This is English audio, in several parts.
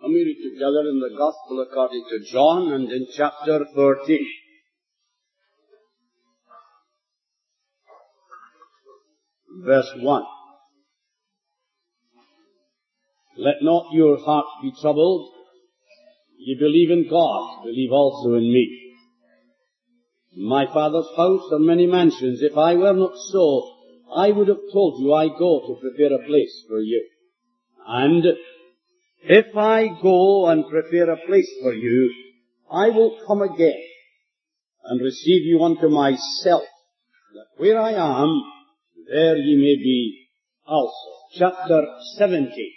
And we read together in the Gospel according to John and in chapter 13. Verse 1. Let not your heart be troubled. Ye believe in God, believe also in me. In my Father's house are many mansions. If I were not so, I would have told you I go to prepare a place for you. And if I go and prepare a place for you, I will come again and receive you unto myself, that where I am, there ye may be also. Chapter 17,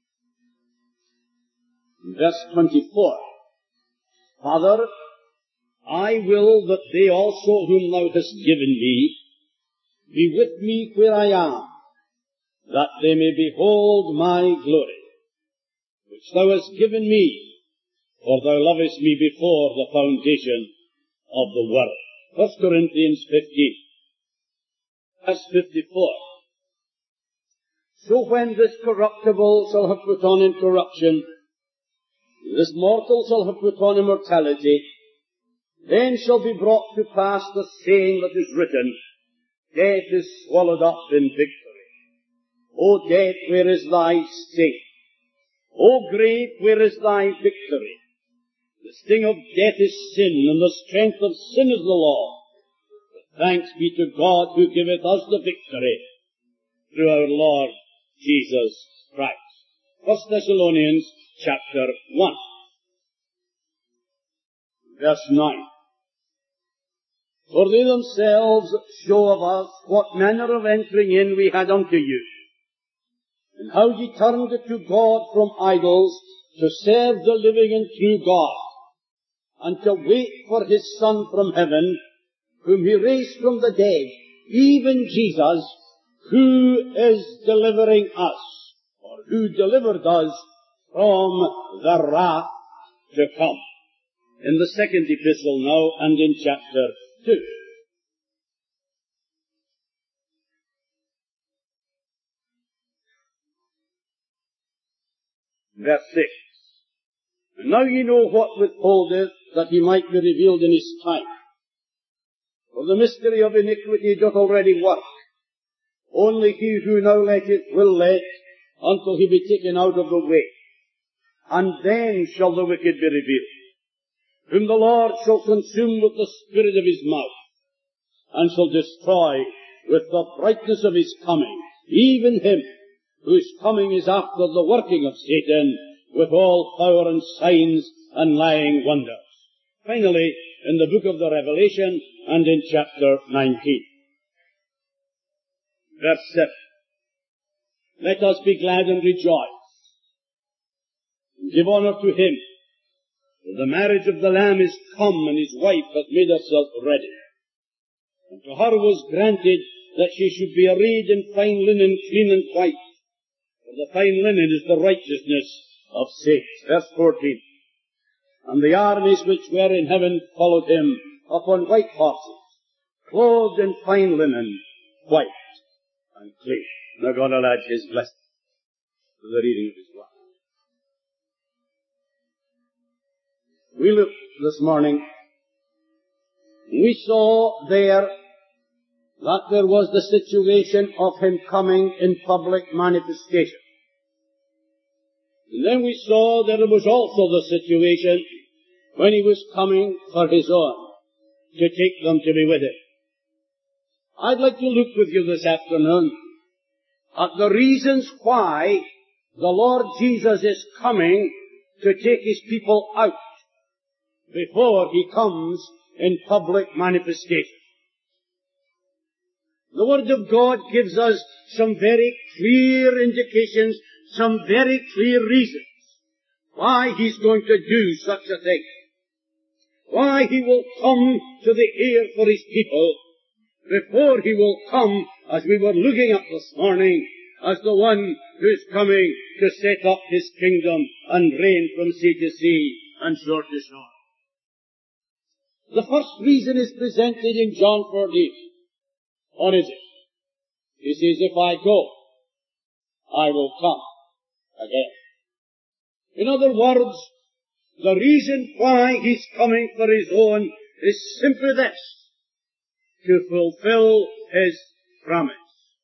verse 24. Father, I will that they also whom thou hast given me be with me where I am, that they may behold my glory, which thou hast given me, for thou lovest me before the foundation of the world. 1 Corinthians 15, verse 54. So when this corruptible shall have put on incorruption, this mortal shall have put on immortality, then shall be brought to pass the saying that is written, Death is swallowed up in victory. O death, where is thy sting? O grave, where is thy victory? The sting of death is sin, and the strength of sin is the law. But thanks be to God who giveth us the victory through our Lord Jesus Christ. 1 Thessalonians chapter 1, verse 9. For they themselves show of us what manner of entering in we had unto you, and how ye turned to God from idols to serve the living and true God, and to wait for his Son from heaven, whom he raised from the dead, even Jesus, who is delivering us, or who delivered us from the wrath to come. In the second epistle now, and in chapter 2. Verse 6. And now ye know what withholdeth, that he might be revealed in his time. For the mystery of iniquity doth already work. Only he who now letteth will let, until he be taken out of the way. And then shall the wicked be revealed, whom the Lord shall consume with the spirit of his mouth, and shall destroy with the brightness of his coming, even him whose coming is after the working of Satan, with all power and signs and lying wonders. Finally, in the book of the Revelation, and in chapter 19. Verse 7. Let us be glad and rejoice, and give honor to him, for the marriage of the Lamb is come, and his wife hath made herself ready. And to her was granted that she should be arrayed in fine linen, clean and white, for the fine linen is the righteousness of saints. Verse 14. And the armies which were in heaven followed him upon white horses, clothed in fine linen, white and clean. Now God will add his blessing to the reading of his word. We looked this morning, we saw there that there was the situation of him coming in public manifestation. And then we saw that there was also the situation when he was coming for his own, to take them to be with him. I'd like to look with you this afternoon at the reasons why the Lord Jesus is coming to take his people out before he comes in public manifestation. The Word of God gives us some very clear indications, some very clear reasons why he's going to do such a thing. Why he will come to the ear for his people before he will come, as we were looking at this morning, as the one who is coming to set up his kingdom and reign from sea to sea and shore to shore. The first reason is presented in John 14. What is it? He says, if I go, I will come again. In other words, the reason why He's coming for His own is simply this: to fulfill His promise.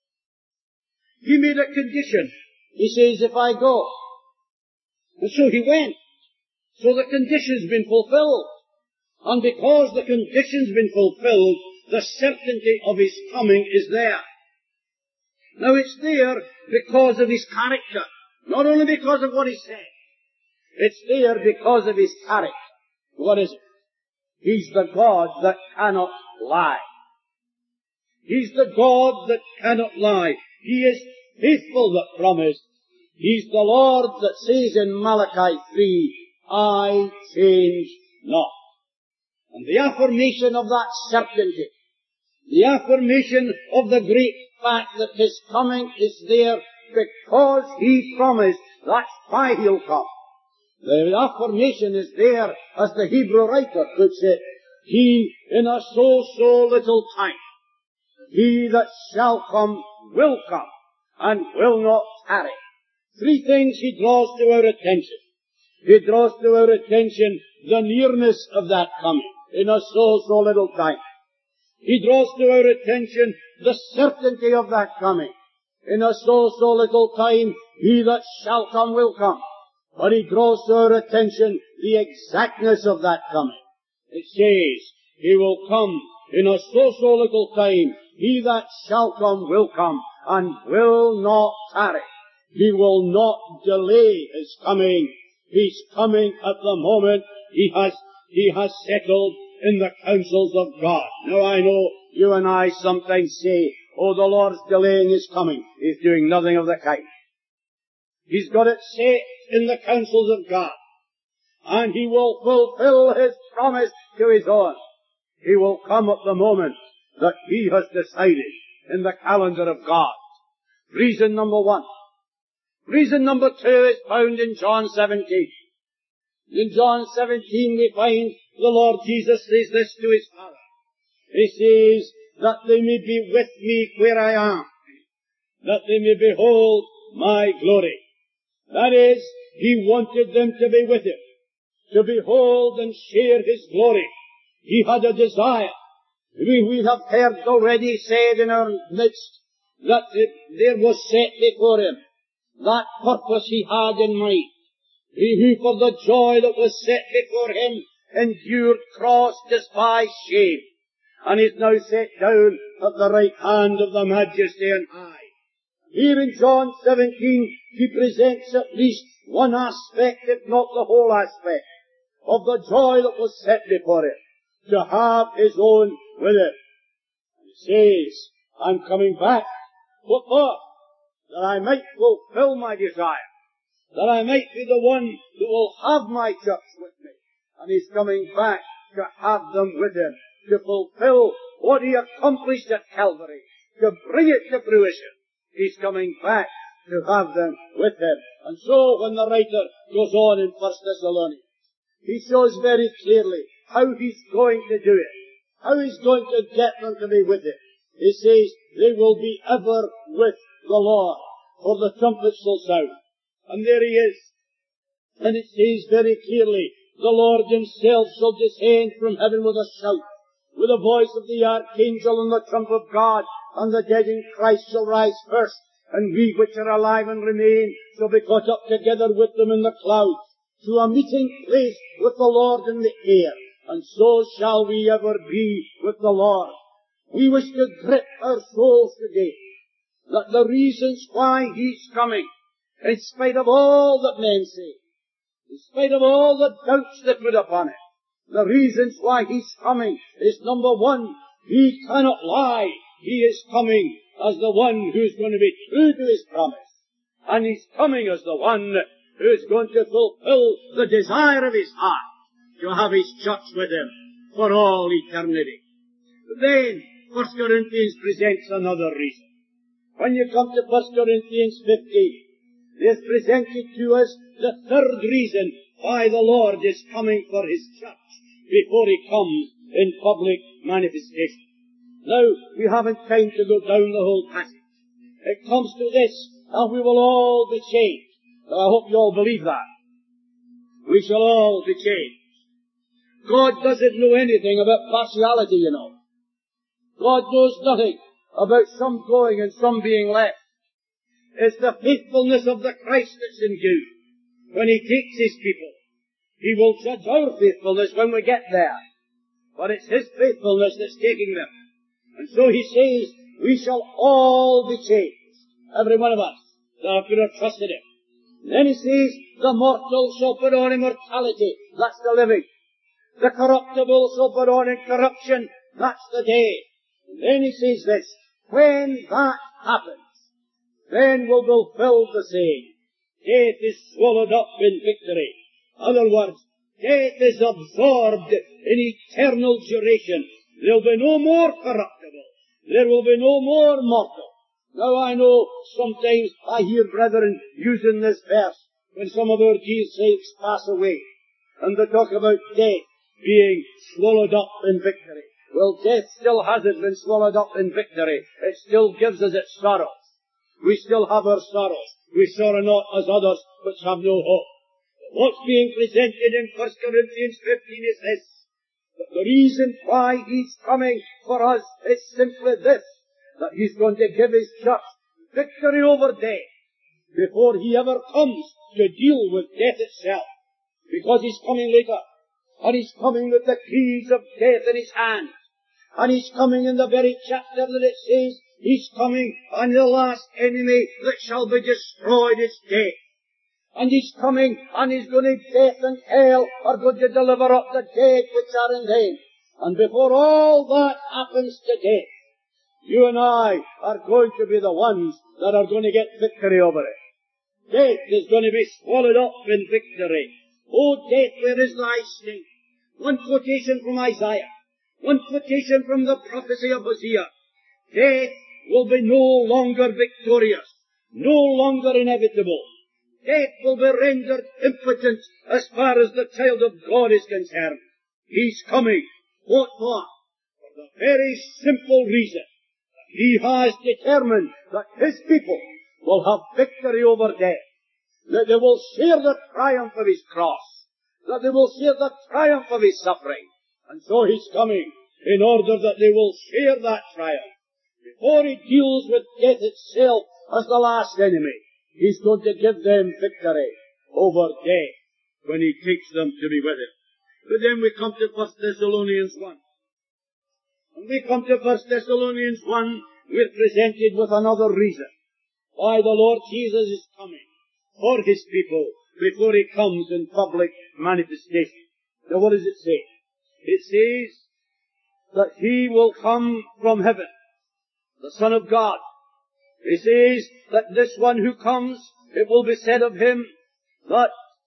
He made a condition. He says, if I go. And so He went. So the condition's been fulfilled. And because the condition's been fulfilled, the certainty of His coming is there. Now it's there because of His character. Not only because of what He said. It's there because of His character. What is it? He's the God that cannot lie. He's the God that cannot lie. He is faithful that promised. He's the Lord that says in Malachi 3, I change not. And the affirmation of that certainty, the affirmation of the great fact that His coming is there because He promised, that's why He'll come. The affirmation is there, as the Hebrew writer puts it, He in a so little time, He that shall come will come, and will not tarry. Three things He draws to our attention. He draws to our attention the nearness of that coming, in a so little time. He draws to our attention the certainty of that coming. In a so little time, He that shall come will come. But He draws to our attention the exactness of that coming. It says, He will come in a so little time. He that shall come will come, and will not tarry. He will not delay His coming. He's coming at the moment He has settled in the counsels of God. Now I know you and I sometimes say, oh, the Lord's delaying His coming. He's doing nothing of the kind. He's got it set in the counsels of God. And He will fulfill His promise to His own. He will come at the moment that He has decided in the calendar of God. Reason number one. Reason number two is found in John 17. In John 17 we find the Lord Jesus says this to His Father. He says, that they may be with me where I am, that they may behold my glory. That is, He wanted them to be with Him, to behold and share His glory. He had a desire. We have heard already said in our midst that there was set before Him that purpose He had in mind. He who for the joy that was set before Him endured cross, despised shame, and is now set down at the right hand of the Majesty on high. Here in John 17, He presents at least one aspect, if not the whole aspect, of the joy that was set before Him, to have His own with Him. He says, I'm coming back. What for? That I might fulfill my desire. That I might be the one who will have my church with me. And He's coming back to have them with Him, to fulfill what He accomplished at Calvary, to bring it to fruition. He's coming back to have them with Him. And so when the writer goes on in 1 Thessalonians, he shows very clearly how He's going to do it, how He's going to get them to be with Him. He says, they will be ever with the Lord, for the trumpet shall sound. And there He is. And it says very clearly, the Lord Himself shall descend from heaven with a shout, with the voice of the archangel and the trump of God, and the dead in Christ shall rise first, and we which are alive and remain shall be caught up together with them in the clouds, to a meeting place with the Lord in the air, and so shall we ever be with the Lord. We wish to grip our souls today, that the reasons why He's coming, in spite of all that men say, in spite of all the doubts they put upon it, the reasons why He's coming is, number one, He cannot lie. He is coming as the one who is going to be true to His promise. And He's coming as the one who is going to fulfill the desire of His heart, to have His church with Him for all eternity. But then, 1 Corinthians presents another reason. When you come to 1 Corinthians 15, it is presented to us the third reason why the Lord is coming for His church before He comes in public manifestation. Now, we haven't time to go down the whole passage. It comes to this, and we will all be changed. But I hope you all believe that. we shall all be changed. God doesn't know anything about partiality, you know. God knows nothing about some going and some being left. It's the faithfulness of the Christ that's in view. When He takes His people, He will judge our faithfulness when we get there. But it's His faithfulness that's taking them. And so He says, we shall all be changed. Every one of us that have put our trust in Him. And then He says, the mortal shall put on immortality. That's the living. The corruptible shall put on incorruption. That's the dead. And then He says this, when that happens, then will be fulfilled the saying, death is swallowed up in victory. In other words, death is absorbed in eternal duration. There will be no more corruptible. There will be no more mortal. Now I know sometimes I hear brethren using this verse when some of our dear saints pass away, and they talk about death being swallowed up in victory. Well, death still hasn't been swallowed up in victory. It still gives us its sorrows. We still have our sorrows. We sorrow not as others which have no hope. What's being presented in 1 Corinthians 15 is this, that the reason why He's coming for us is simply this, that He's going to give His church victory over death before He ever comes to deal with death itself. Because He's coming later. And He's coming with the keys of death in His hand. And He's coming in the very chapter that it says, He's coming, and the last enemy that shall be destroyed is death. And He's coming, and He's going to, death and hell are going to deliver up the dead which are in them. And before all that happens to death, you and I are going to be the ones that are going to get victory over it. Death is going to be swallowed up in victory. O death, where is thy sting? One quotation from Isaiah. One quotation from the prophecy of Hosea. Death will be no longer victorious, no longer inevitable. Death will be rendered impotent as far as the child of God is concerned. He's coming. What for? For the very simple reason that He has determined that His people will have victory over death, that they will share the triumph of His cross, that they will share the triumph of His suffering. And so He's coming in order that they will share that triumph. Before He deals with death itself as the last enemy, He's going to give them victory over death when He takes them to be with Him. But then we come to 1 Thessalonians 1. When we come to 1 Thessalonians 1, we're presented with another reason why the Lord Jesus is coming for His people before He comes in public manifestation. Now what does it say? It says that He will come from heaven, the Son of God. He says that this one who comes, it will be said of Him that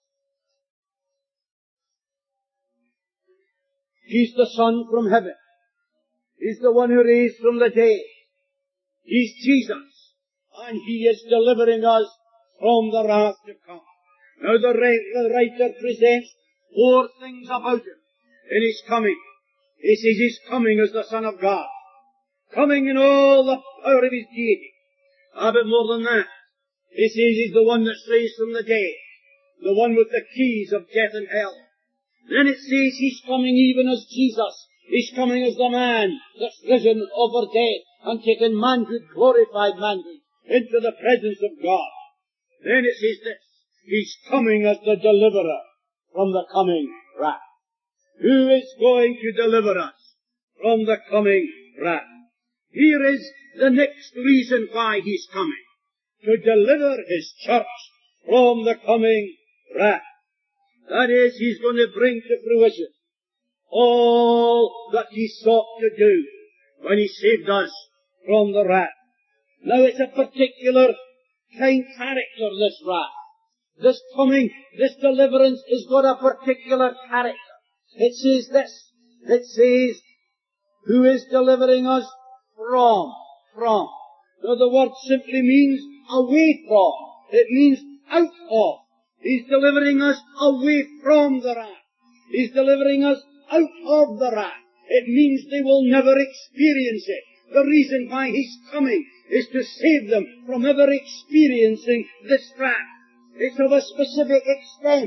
He's the Son from heaven. He's the one who raised from the dead. He's Jesus. And He is delivering us from the wrath to come. Now the writer presents four things about Him in His coming. He says He's coming as the Son of God. Coming in all the power of His deity. But more than that, He says He's the one that's raised from the dead. The one with the keys of death and hell. Then it says He's coming even as Jesus. He's coming as the man that's risen over death and taken manhood, glorified manhood, into the presence of God. Then it says this, He's coming as the deliverer from the coming wrath. Who is going to deliver us from the coming wrath? Here is the next reason why He's coming. To deliver His church from the coming wrath. That is, He's going to bring to fruition all that He sought to do when He saved us from the wrath. Now it's a particular kind of character, this wrath. This coming, this deliverance has got a particular character. It says this. It says, who is delivering us from. Now the word simply means away from. It means out of. He's delivering us away from the wrath. He's delivering us out of the wrath. It means they will never experience it. The reason why He's coming is to save them from ever experiencing this wrath. It's of a specific extent.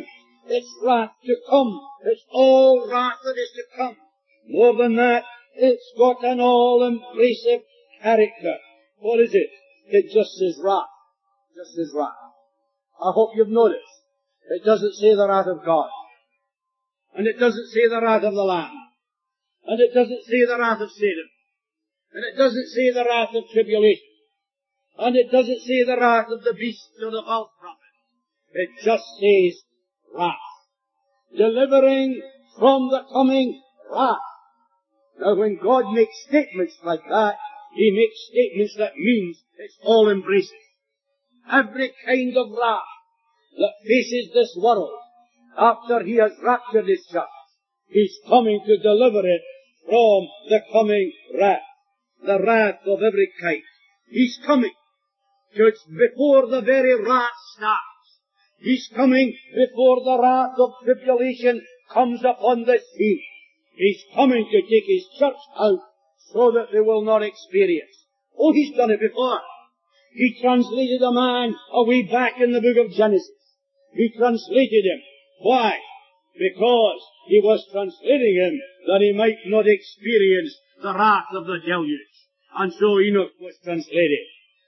It's wrath to come. It's all wrath that is to come. More than that, it's got an all-embracive character. What is it? It just says wrath. Just says wrath. I hope you've noticed. It doesn't say the wrath of God. And it doesn't say the wrath of the Lamb. And it doesn't say the wrath of Satan. And it doesn't say the wrath of tribulation. And it doesn't say the wrath of the beast or the false prophet. It just says wrath. Delivering from the coming wrath. Now when God makes statements like that, He makes statements that means it's all embracing. Every kind of wrath that faces this world after He has raptured His church, He's coming to deliver it from the coming wrath. The wrath of every kind. He's coming. Just before the very wrath starts. He's coming before the wrath of tribulation comes upon the scene. He's coming to take His church out so that they will not experience. Oh, He's done it before. He translated a man away back in the book of Genesis. He translated him. Why? Because He was translating him that he might not experience the wrath of the deluge. And so Enoch was translated.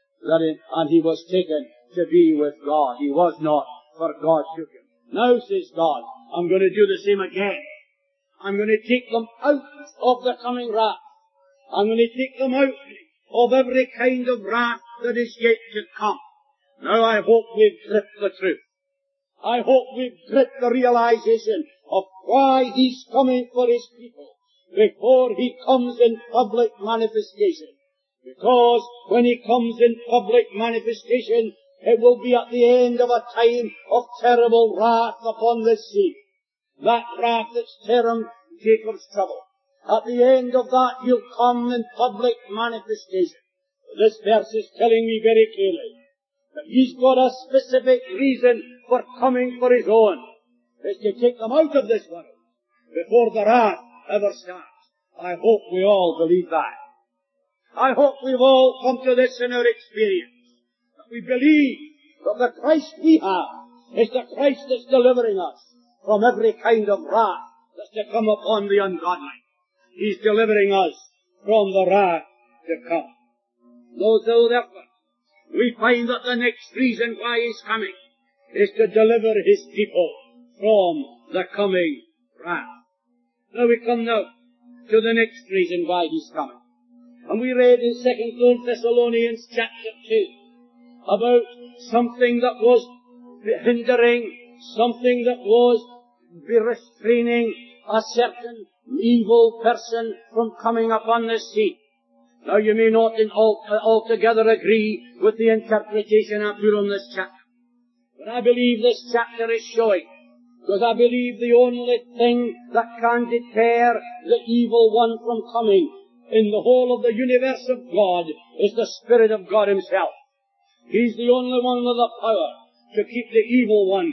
And he was taken to be with God. He was not, for God took him. Now, says God, I'm going to do the same again. I'm going to take them out of the coming wrath. I'm going to take them out of every kind of wrath that is yet to come. Now I hope we've gripped the truth. I hope we've gripped the realization of why He's coming for His people before He comes in public manifestation. Because when He comes in public manifestation, it will be at the end of a time of terrible wrath upon the sea. That wrath that's termed Jacob's trouble. At the end of that, He'll come in public manifestation. This verse is telling me very clearly that He's got a specific reason for coming for His own. It's to take them out of this world before the wrath ever starts. I hope we all believe that. I hope we've all come to this in our experience. That we believe that the Christ we have is the Christ that's delivering us from every kind of wrath that's to come upon the ungodly. He's delivering us from the wrath to come. So therefore, we find that the next reason why He's coming is to deliver His people from the coming wrath. Now we come now to the next reason why He's coming. And we read in 2 Thessalonians chapter 2 about something that was hindering, something that was restraining a certain evil person from coming upon the scene. Now you may not altogether agree with the interpretation I put on this chapter. But I believe this chapter is showing, because I believe the only thing that can deter the evil one from coming in the whole of the universe of God is the Spirit of God Himself. He's the only one with the power to keep the evil one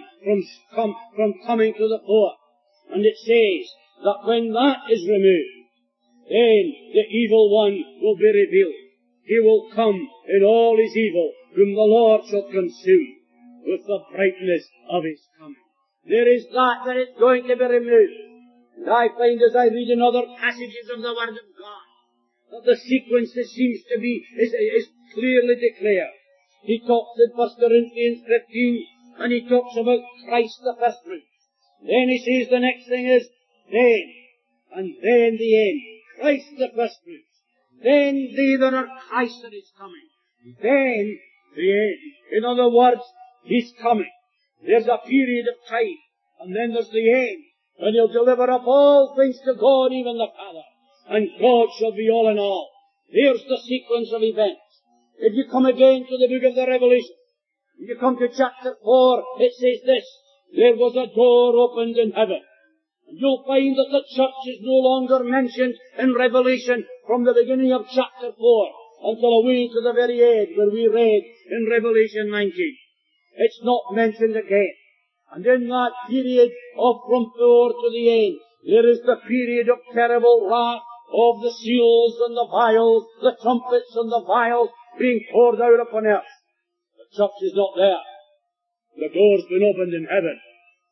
from coming to the fore. And it says that when that is removed, then the evil one will be revealed. He will come in all his evil, whom the Lord shall consume with the brightness of His coming. There is that is going to be removed. And I find as I read in other passages of the Word of God, that the sequence that seems to be is clearly declared. He talks in 1 Corinthians 15, and he talks about Christ the first fruits. Then he says the next thing is, then, and then the end. Christ the first fruits. Then they that are Christ that is coming. Then the end. In other words, He's coming. There's a period of time, and then there's the end, when He'll deliver up all things to God, even the Father, and God shall be all in all. Here's the sequence of events. If you come again to the book of the Revelation, if you come to chapter 4, it says this: there was a door opened in heaven. And you'll find that the church is no longer mentioned in Revelation from the beginning of chapter 4 until away to the very end where we read in Revelation 19. It's not mentioned again. And in that period of from 4 to the end, there is the period of terrible wrath of the seals and the vials, the trumpets and the vials being poured out upon earth. The church is not there. The door's been opened in heaven.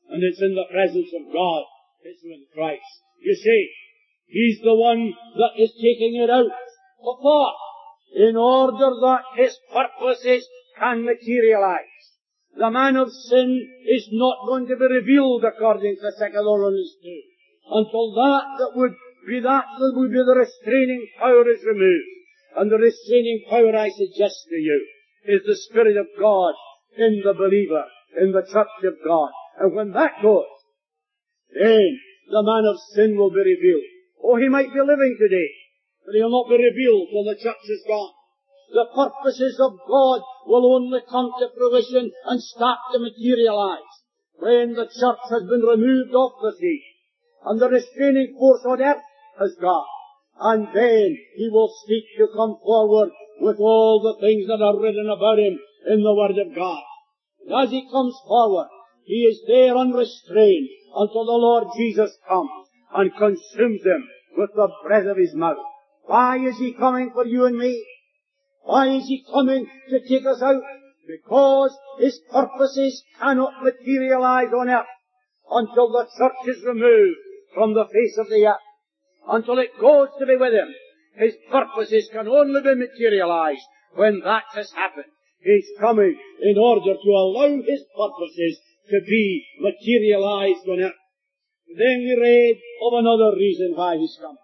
And it's in the presence of God. It's with Christ. You see, He's the one that is taking it out. What for? In order that His purposes can materialize. The man of sin is not going to be revealed according to 2 Thessalonians 2. Until that would be the restraining power is removed. And the restraining power, I suggest to you, is the Spirit of God in the believer, in the church of God. And when that goes, then the man of sin will be revealed. Oh, he might be living today, but he'll not be revealed till the church is gone. The purposes of God will only come to fruition and start to materialize when the church has been removed off the sea and the restraining force on earth has gone. And then He will seek to come forward with all the things that are written about Him in the Word of God. And as He comes forward, He is there unrestrained until the Lord Jesus comes and consumes Him with the breath of His mouth. Why is He coming for you and me? Why is He coming to take us out? Because His purposes cannot materialize on earth until the church is removed from the face of the earth. Until it goes to be with Him. His purposes can only be materialized when that has happened. He's coming in order to allow His purposes to be materialized on earth. Then we read of another reason why He's coming.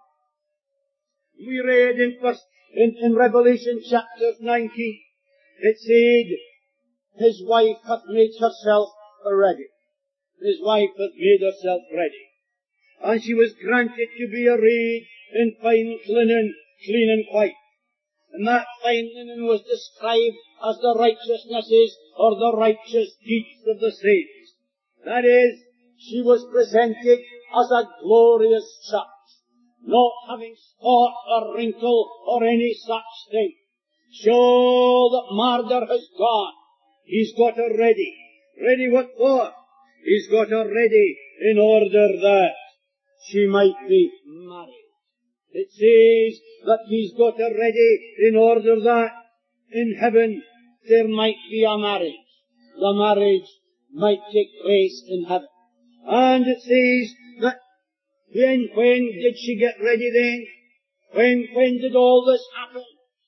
We read in Revelation chapter 19, it said, His wife hath made herself ready. His wife hath made herself ready. And she was granted to be arrayed in fine linen, clean and white. And that fine linen was described as the righteousnesses or the righteous deeds of the saints. That is, she was presented as a glorious church, not having spot or wrinkle or any such thing. Show that murder has gone. He's got her ready. Ready what for? He's got her ready in order that she might be married. It says that He's got her ready in order that in heaven there might be a marriage. The marriage might take place in heaven. And it says that when did she get ready then? When did all this happen?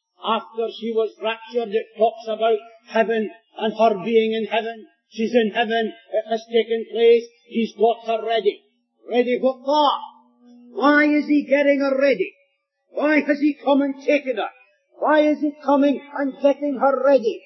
After she was raptured, it talks about heaven and her being in heaven. She's in heaven. It has taken place. He's got her ready. Ready what for? Why is He getting her ready? Why has He come and taken her? Why is He coming and getting her ready?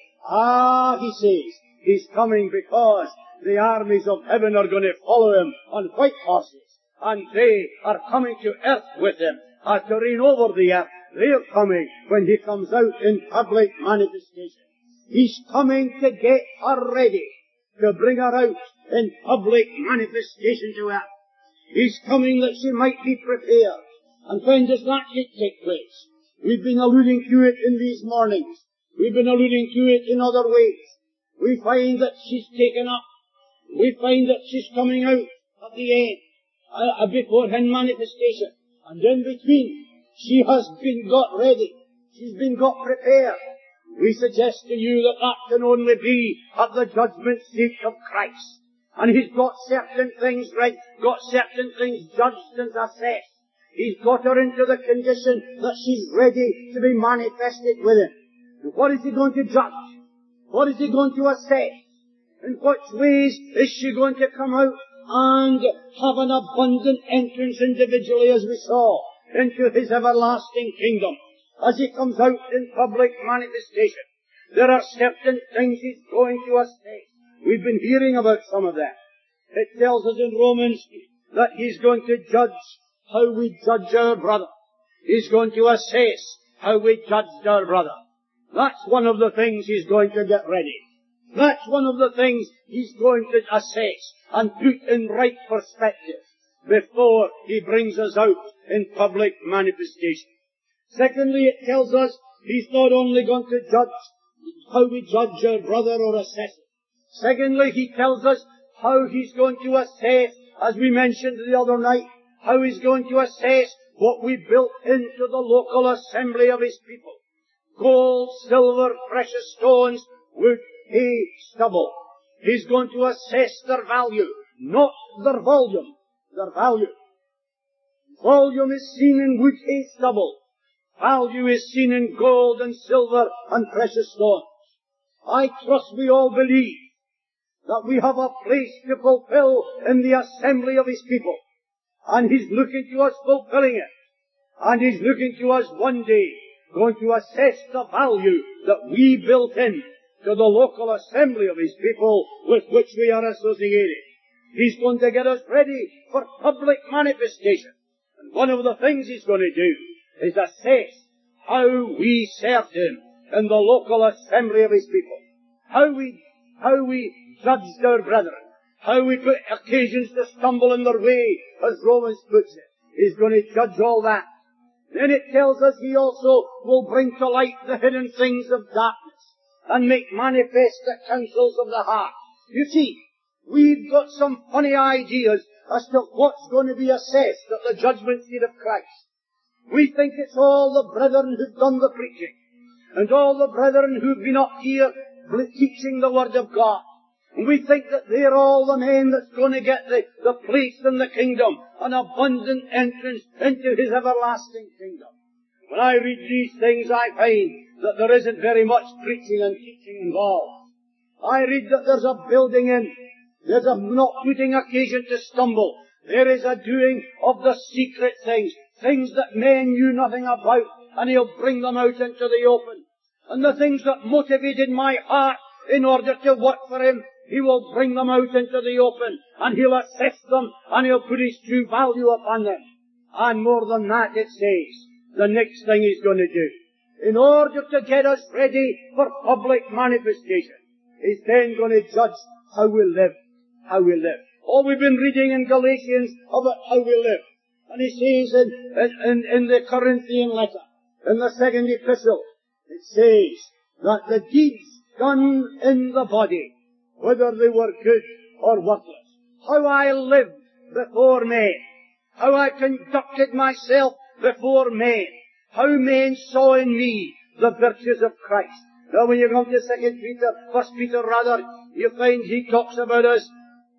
He says, He's coming because the armies of heaven are going to follow Him on white horses. And they are coming to earth with Him, to reign over the earth. They're coming when He comes out in public manifestation. He's coming to get her ready, to bring her out in public manifestation to earth. He's coming that she might be prepared. And when does that take place? We've been alluding to it in these mornings. We've been alluding to it in other ways. We find that she's taken up. We find that she's coming out at the end, before her manifestation. And in between, she has been got ready. She's been got prepared. We suggest to you that that can only be at the judgment seat of Christ. And He's got certain things right, got certain things judged and assessed. He's got her into the condition that she's ready to be manifested with Him. And what is He going to judge? What is He going to assess? In which ways is she going to come out and have an abundant entrance individually, as we saw, into His everlasting kingdom? As He comes out in public manifestation, there are certain things He's going to assess. We've been hearing about some of them. It tells us in Romans that He's going to judge how we judge our brother. He's going to assess how we judge our brother. That's one of the things He's going to get ready. That's one of the things He's going to assess and put in right perspective before He brings us out in public manifestation. Secondly, it tells us He's not only going to judge how we judge our brother or assess it. Secondly, He tells us how He's going to assess, as we mentioned the other night, how He's going to assess what we built into the local assembly of His people. Gold, silver, precious stones, wood, hay, stubble. He's going to assess their value. not their volume, their value. Volume is seen in wood, hay, stubble. Value is seen in gold and silver and precious stones. I trust we all believe that we have a place to fulfill in the assembly of His people. And He's looking to us fulfilling it. And He's looking to us one day going to assess the value that we built in to the local assembly of His people with which we are associated. He's going to get us ready for public manifestation. And one of the things He's going to do is assess how we served Him in the local assembly of His people. How we judged our brethren. How we put occasions to stumble in their way, as Romans puts it. He's going to judge all that. Then it tells us He also will bring to light the hidden things of darkness and make manifest the counsels of the heart. You see, we've got some funny ideas as to what's going to be assessed at the judgment seat of Christ. We think it's all the brethren who've done the preaching, and all the brethren who've been up here teaching the Word of God. And we think that they're all the men that's going to get the place in the kingdom, an abundant entrance into His everlasting kingdom. When I read these things, I find that there isn't very much preaching and teaching involved. I read that there's a building in. There's a not putting occasion to stumble. There is a doing of the secret things, things that men knew nothing about, and He'll bring them out into the open. And the things that motivated my heart in order to work for Him, He will bring them out into the open, and He'll assess them, and He'll put His true value upon them. And more than that, it says, the next thing He's going to do, in order to get us ready for public manifestation, He's then going to judge how we live. How we live. Oh, we've been reading in Galatians about how we live. And he says in the Corinthian letter, in the second epistle, it says that the deeds done in the body, whether they were good or worthless, how I lived before men, how I conducted myself before men, how men saw in me the virtues of Christ. Now when you come to 1 Peter rather, you find he talks about us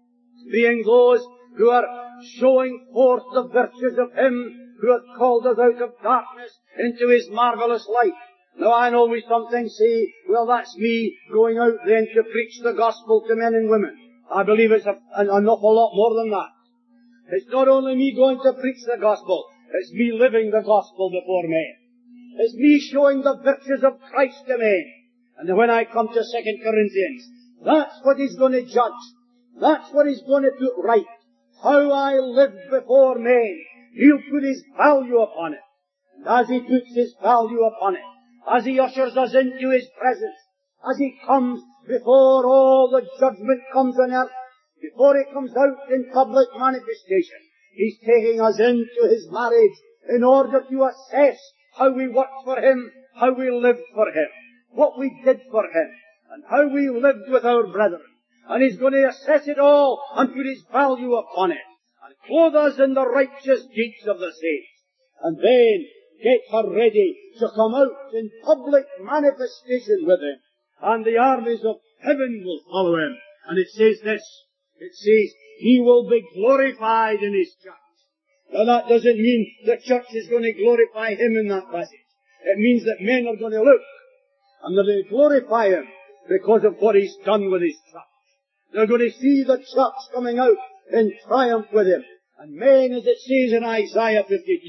being those who are showing forth the virtues of Him who hath called us out of darkness into His marvellous light. Now I know we sometimes say, well, that's me going out then to preach the gospel to men and women. I believe it's an awful lot more than that. It's not only me going to preach the gospel, it's me living the gospel before men. It's me showing the virtues of Christ to men. And when I come to 2 Corinthians, that's what He's going to judge. That's what He's going to put right. How I lived before men. He'll put His value upon it. And as He puts His value upon it, as He ushers us into His presence, as He comes before all the judgment comes on earth, before He comes out in public manifestation, He's taking us into His marriage in order to assess how we worked for Him, how we lived for Him, what we did for Him, and how we lived with our brethren. And He's going to assess it all and put His value upon it, and clothe us in the righteous deeds of the saints, and then get her ready to come out in public manifestation with Him. And the armies of heaven will follow Him. And it says this, it says, He will be glorified in His church. Now that doesn't mean the church is going to glorify Him in that passage. It means that men are going to look, and they're going to glorify Him because of what He's done with His church. They're going to see the church coming out in triumph with Him. And men, as it says in Isaiah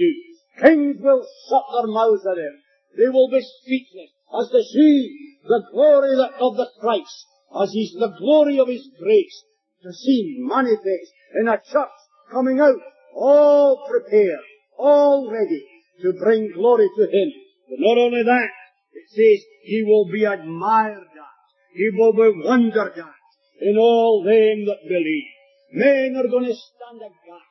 52, kings will shut their mouths at Him. They will be speechless as to see the glory of the Christ, as He's the glory of His grace, to see manifest in a church coming out, all prepared, all ready to bring glory to Him. But not only that, it says He will be admired at, He will be wondered at in all them that believe. Men are going to stand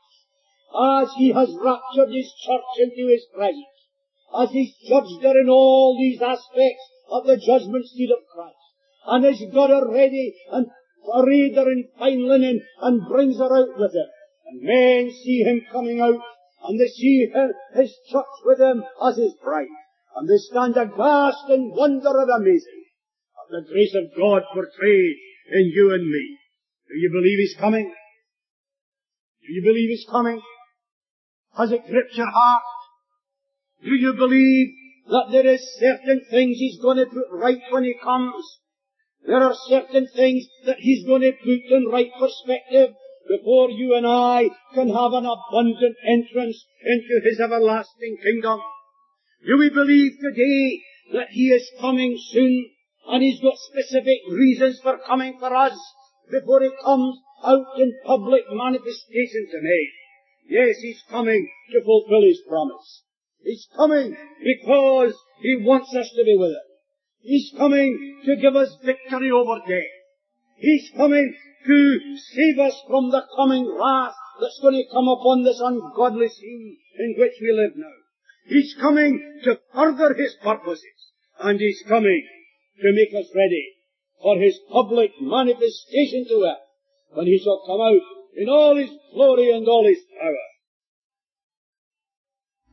aghast as He has raptured His church into His presence, as He's judged her in all these aspects of the judgment seat of Christ, and has got her ready and arrayed her in fine linen and brings her out with Him. And men see Him coming out, and they see His church with Him as His bride, and they stand aghast in wonder and amazing at the grace of God portrayed in you and me. Do you believe He's coming? Do you believe He's coming? Has it gripped your heart? Do you believe that there is certain things He's going to put right when He comes? There are certain things that He's going to put in right perspective before you and I can have an abundant entrance into His everlasting kingdom. Do we believe today that He is coming soon and He's got specific reasons for coming for us before He comes out in public manifestation tonight? Yes, He's coming to fulfill His promise. He's coming because He wants us to be with Him. He's coming to give us victory over death. He's coming to save us from the coming wrath that's going to come upon this ungodly sea in which we live now. He's coming to further His purposes, and He's coming to make us ready for His public manifestation to us when He shall come out in all His glory and all His power.